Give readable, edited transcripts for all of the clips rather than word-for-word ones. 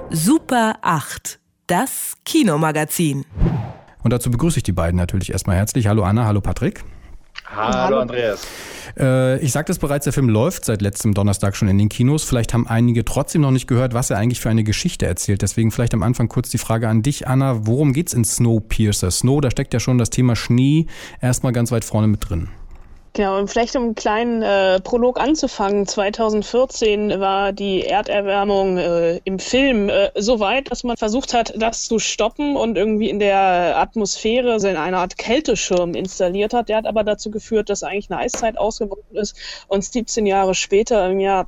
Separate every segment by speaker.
Speaker 1: Super 8, das Kinomagazin.
Speaker 2: Und dazu begrüße ich die beiden natürlich erstmal herzlich. Hallo Anna, hallo Patrick.
Speaker 3: Hallo Andreas.
Speaker 2: Ich sagte es bereits, der Film läuft seit letztem Donnerstag schon in den Kinos. Vielleicht haben einige trotzdem noch nicht gehört, was er eigentlich für eine Geschichte erzählt. Deswegen vielleicht am Anfang kurz die Frage an dich, Anna. Worum geht's in Snowpiercer? Snow, da steckt ja schon das Thema Schnee erstmal ganz weit vorne mit drin.
Speaker 4: Genau, und vielleicht um einen kleinen Prolog anzufangen. 2014 war die Erderwärmung im Film so weit, dass man versucht hat, das zu stoppen und irgendwie in der Atmosphäre so eine Art Kälteschirm installiert hat. Der hat aber dazu geführt, dass eigentlich eine Eiszeit ausgebrochen ist und 17 Jahre später, im Jahr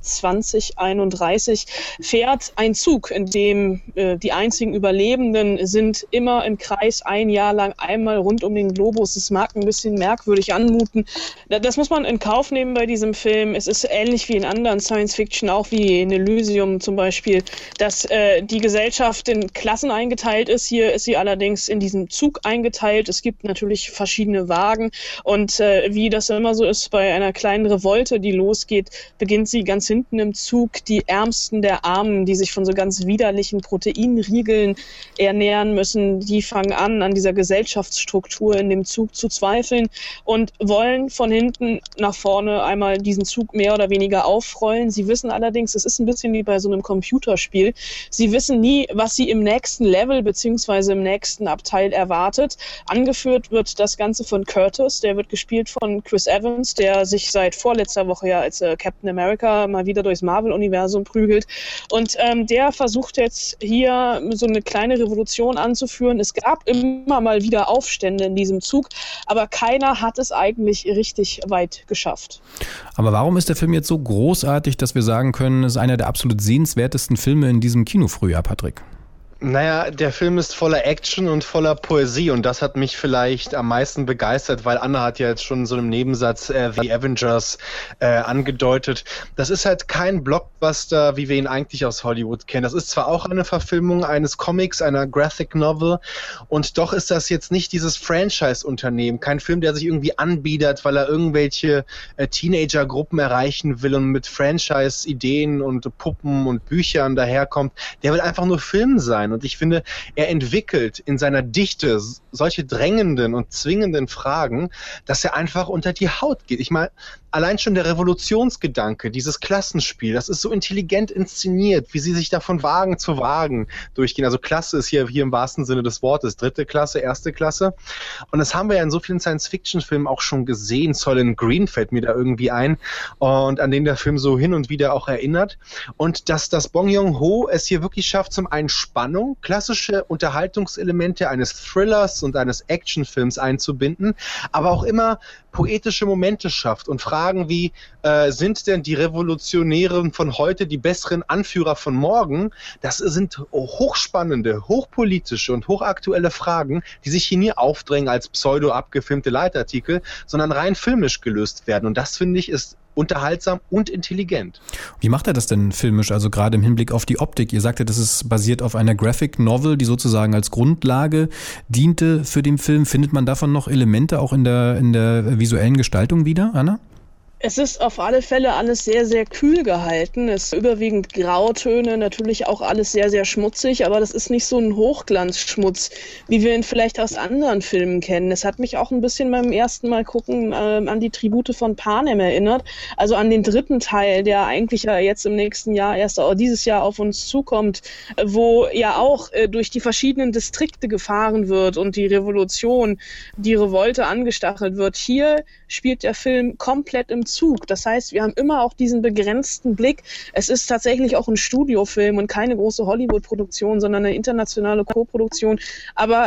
Speaker 4: 2031, fährt ein Zug, in dem die einzigen Überlebenden sind immer im Kreis ein Jahr lang einmal rund um den Globus. Das mag ein bisschen merkwürdig anmuten. Das muss man in Kauf nehmen bei diesem Film. Es ist ähnlich wie in anderen Science-Fiction, auch wie in Elysium zum Beispiel, dass die Gesellschaft in Klassen eingeteilt ist. Hier ist sie allerdings in diesem Zug eingeteilt. Es gibt natürlich verschiedene Wagen und wie das immer so ist bei einer kleinen Revolte, die losgeht, beginnt sie ganz hinten im Zug. Die Ärmsten der Armen, die sich von so ganz widerlichen Proteinriegeln ernähren müssen, die fangen an dieser Gesellschaftsstruktur in dem Zug zu zweifeln und wollen von hinten nach vorne einmal diesen Zug mehr oder weniger aufrollen. Sie wissen allerdings, es ist ein bisschen wie bei so einem Computerspiel, sie wissen nie, was sie im nächsten Level bzw. im nächsten Abteil erwartet. Angeführt wird das Ganze von Curtis, der wird gespielt von Chris Evans, der sich seit vorletzter Woche ja als Captain America mal wieder durchs Marvel-Universum prügelt. Und der versucht jetzt hier so eine kleine Revolution anzuführen. Es gab immer mal wieder Aufstände in diesem Zug, aber keiner hat es eigentlich richtig weit geschafft.
Speaker 2: Aber warum ist der Film jetzt so großartig, dass wir sagen können, es ist einer der absolut sehenswertesten Filme in diesem Kinofrühjahr, Patrick?
Speaker 3: Naja, der Film ist voller Action und voller Poesie und das hat mich vielleicht am meisten begeistert, weil Anna hat ja jetzt schon in so einem Nebensatz The Avengers angedeutet. Das ist halt kein Blockbuster, wie wir ihn eigentlich aus Hollywood kennen. Das ist zwar auch eine Verfilmung eines Comics, einer Graphic Novel und doch ist das jetzt nicht dieses Franchise-Unternehmen. Kein Film, der sich irgendwie anbietet, weil er irgendwelche Teenager-Gruppen erreichen will und mit Franchise-Ideen und Puppen und Büchern daherkommt. Der will einfach nur Film sein. Und ich finde, er entwickelt in seiner Dichte solche drängenden und zwingenden Fragen, dass er einfach unter die Haut geht. Ich meine, allein schon der Revolutionsgedanke, dieses Klassenspiel, das ist so intelligent inszeniert, wie sie sich da von Wagen zu Wagen durchgehen. Also Klasse ist hier im wahrsten Sinne des Wortes, 3. Klasse, 1. Klasse. Und das haben wir ja in so vielen Science-Fiction-Filmen auch schon gesehen. Soylent Green fällt mir da irgendwie ein und an den der Film so hin und wieder auch erinnert. Und dass das Bong Joon-ho es hier wirklich schafft, zum einen Spannung, klassische Unterhaltungselemente eines Thrillers und eines Actionfilms einzubinden, aber auch immer poetische Momente schafft und Fragen wie, sind denn die Revolutionären von heute die besseren Anführer von morgen? Das sind hochspannende, hochpolitische und hochaktuelle Fragen, die sich hier nie aufdrängen als pseudo-abgefilmte Leitartikel, sondern rein filmisch gelöst werden. Und das, finde ich, ist unterhaltsam und intelligent.
Speaker 2: Wie macht er das denn filmisch, also gerade im Hinblick auf die Optik? Ihr sagtet, das ist basiert auf einer Graphic Novel, die sozusagen als Grundlage diente für den Film. Findet man davon noch Elemente auch in der visuellen Gestaltung wieder, Anna?
Speaker 4: Es ist auf alle Fälle alles sehr, sehr kühl gehalten. Es ist überwiegend Grautöne, natürlich auch alles sehr, sehr schmutzig, aber das ist nicht so ein Hochglanzschmutz, wie wir ihn vielleicht aus anderen Filmen kennen. Es hat mich auch ein bisschen beim ersten Mal gucken an die Tribute von Panem erinnert, also an den 3. Teil, der eigentlich ja jetzt im nächsten Jahr, erst dieses Jahr auf uns zukommt, wo ja auch durch die verschiedenen Distrikte gefahren wird und die Revolution, die Revolte angestachelt wird. Hier spielt der Film komplett im Zug. Das heißt, wir haben immer auch diesen begrenzten Blick. Es ist tatsächlich auch ein Studiofilm und keine große Hollywood-Produktion, sondern eine internationale Co-Produktion. Aber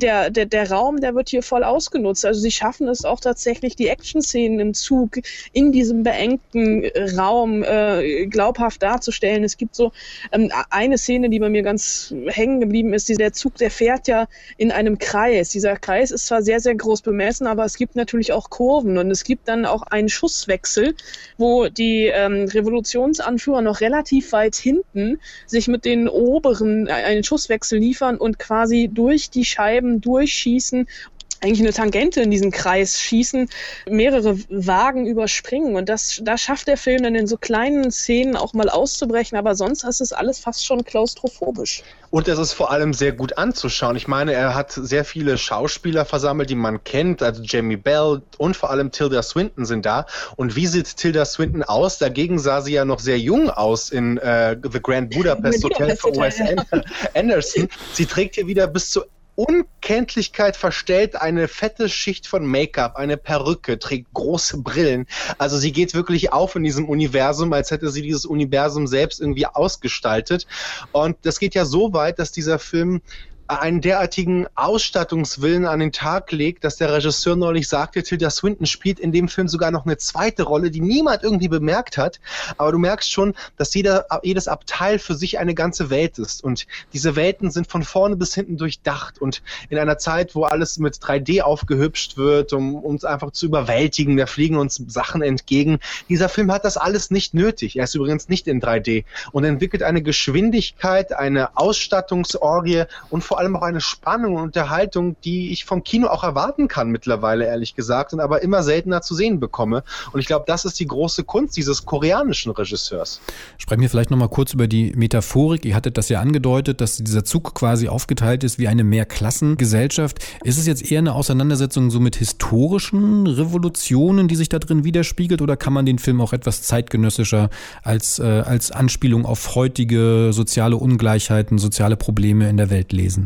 Speaker 4: der Raum, der wird hier voll ausgenutzt. Also sie schaffen es auch tatsächlich, die Action-Szenen im Zug in diesem beengten Raum glaubhaft darzustellen. Es gibt so eine Szene, die bei mir ganz hängen geblieben ist. Der Zug, der fährt ja in einem Kreis. Dieser Kreis ist zwar sehr, sehr groß bemessen, aber es gibt natürlich auch Kurven und es gibt dann auch einen Schusswechsel, wo die Revolutionsanführer noch relativ weit hinten sich mit den Oberen einen Schusswechsel liefern und quasi durch die Scheiben durchschießen eigentlich eine Tangente in diesen Kreis schießen, mehrere Wagen überspringen. Und da schafft der Film dann in so kleinen Szenen auch mal auszubrechen, aber sonst ist es alles fast schon klaustrophobisch.
Speaker 3: Und es ist vor allem sehr gut anzuschauen. Ich meine, er hat sehr viele Schauspieler versammelt, die man kennt, also Jamie Bell und vor allem Tilda Swinton sind da. Und wie sieht Tilda Swinton aus? Dagegen sah sie ja noch sehr jung aus in The Grand Budapest Hotel von Wes Anderson. Sie trägt hier wieder bis zur Unkenntlichkeit verstellt eine fette Schicht von Make-up, eine Perücke, trägt große Brillen. Also sie geht wirklich auf in diesem Universum, als hätte sie dieses Universum selbst irgendwie ausgestaltet. Und das geht ja so weit, dass dieser Film einen derartigen Ausstattungswillen an den Tag legt, dass der Regisseur neulich sagte, Tilda Swinton spielt in dem Film sogar noch eine zweite Rolle, die niemand irgendwie bemerkt hat. Aber du merkst schon, dass jedes Abteil für sich eine ganze Welt ist. Und diese Welten sind von vorne bis hinten durchdacht. Und in einer Zeit, wo alles mit 3D aufgehübscht wird, um uns einfach zu überwältigen, da fliegen uns Sachen entgegen. Dieser Film hat das alles nicht nötig. Er ist übrigens nicht in 3D und entwickelt eine Geschwindigkeit, eine Ausstattungsorgie und vor allem auch eine Spannung und Unterhaltung, die ich vom Kino auch erwarten kann mittlerweile, ehrlich gesagt, und aber immer seltener zu sehen bekomme. Und ich glaube, das ist die große Kunst dieses koreanischen Regisseurs.
Speaker 2: Sprechen wir vielleicht nochmal kurz über die Metaphorik. Ihr hattet das ja angedeutet, dass dieser Zug quasi aufgeteilt ist wie eine Mehrklassengesellschaft. Ist es jetzt eher eine Auseinandersetzung so mit historischen Revolutionen, die sich da drin widerspiegelt, oder kann man den Film auch etwas zeitgenössischer als Anspielung auf heutige soziale Ungleichheiten, soziale Probleme in der Welt lesen?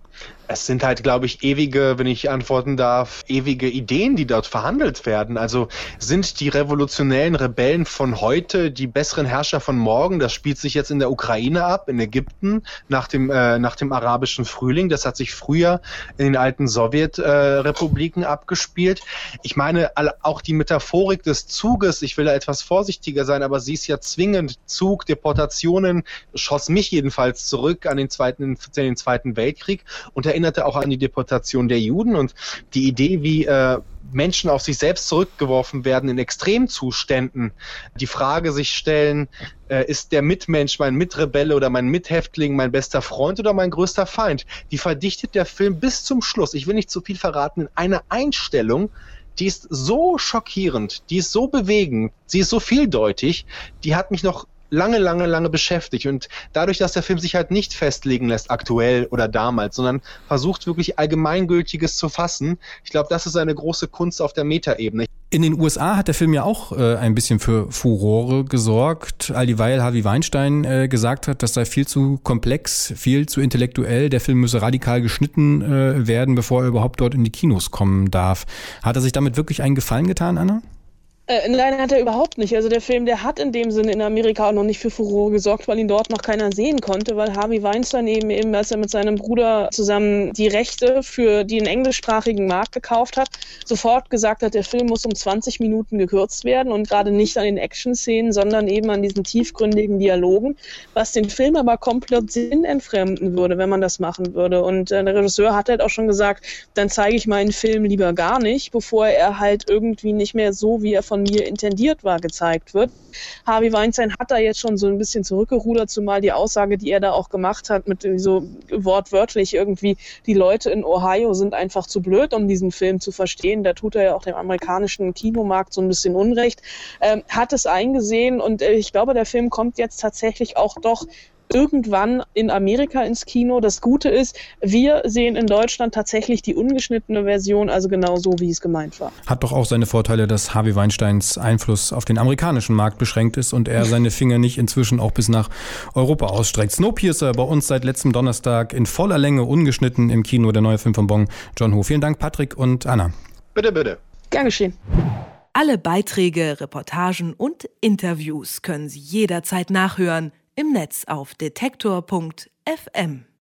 Speaker 3: Es sind halt, glaube ich, wenn ich antworten darf, ewige Ideen, die dort verhandelt werden. Also sind die revolutionellen Rebellen von heute die besseren Herrscher von morgen? Das spielt sich jetzt in der Ukraine ab, in Ägypten, nach dem arabischen Frühling. Das hat sich früher in den alten Sowjetrepubliken abgespielt. Ich meine, auch die Metaphorik des Zuges, ich will da etwas vorsichtiger sein, aber sie ist ja zwingend. Zug, Deportationen, schoss mich jedenfalls zurück an den Zweiten Weltkrieg und erinnerte auch an die Deportation der Juden und die Idee, wie Menschen auf sich selbst zurückgeworfen werden in Extremzuständen, die Frage sich stellen, ist der Mitmensch mein Mitrebelle oder mein Mithäftling mein bester Freund oder mein größter Feind? Die verdichtet der Film bis zum Schluss, ich will nicht zu viel verraten, in eine Einstellung, die ist so schockierend, die ist so bewegend, sie ist so vieldeutig, die hat mich noch lange beschäftigt. Und dadurch, dass der Film sich halt nicht festlegen lässt, aktuell oder damals, sondern versucht wirklich Allgemeingültiges zu fassen, ich glaube, das ist eine große Kunst auf der Metaebene.
Speaker 2: In den USA hat der Film ja auch ein bisschen für Furore gesorgt, all dieweil Harvey Weinstein gesagt hat, das sei viel zu komplex, viel zu intellektuell, der Film müsse radikal geschnitten werden, bevor er überhaupt dort in die Kinos kommen darf. Hat er sich damit wirklich einen Gefallen getan, Anna?
Speaker 4: Nein, hat er überhaupt nicht. Also der Film, der hat in dem Sinne in Amerika auch noch nicht für Furore gesorgt, weil ihn dort noch keiner sehen konnte, weil Harvey Weinstein eben, als er mit seinem Bruder zusammen die Rechte für den englischsprachigen Markt gekauft hat, sofort gesagt hat, der Film muss um 20 Minuten gekürzt werden und gerade nicht an den Action-Szenen, sondern eben an diesen tiefgründigen Dialogen, was den Film aber komplett sinnentfremden würde, wenn man das machen würde. Und der Regisseur hat halt auch schon gesagt, dann zeige ich meinen Film lieber gar nicht, bevor er halt irgendwie nicht mehr so, wie er von mir intendiert war, gezeigt wird. Harvey Weinstein hat da jetzt schon so ein bisschen zurückgerudert, zumal die Aussage, die er da auch gemacht hat, mit so wortwörtlich irgendwie, die Leute in Ohio sind einfach zu blöd, um diesen Film zu verstehen. Da tut er ja auch dem amerikanischen Kinomarkt so ein bisschen Unrecht. Hat es eingesehen und ich glaube, der Film kommt jetzt tatsächlich auch doch irgendwann in Amerika ins Kino. Das Gute ist, wir sehen in Deutschland tatsächlich die ungeschnittene Version, also genau so, wie es gemeint war.
Speaker 2: Hat doch auch seine Vorteile, dass Harvey Weinsteins Einfluss auf den amerikanischen Markt beschränkt ist und er seine Finger nicht inzwischen auch bis nach Europa ausstreckt. Snowpiercer bei uns seit letztem Donnerstag in voller Länge, ungeschnitten im Kino, der neue Film von Bong Joon-ho. Vielen Dank, Patrick und Anna.
Speaker 3: Bitte.
Speaker 4: Gern geschehen.
Speaker 1: Alle Beiträge, Reportagen und Interviews können Sie jederzeit nachhören im Netz auf detektor.fm.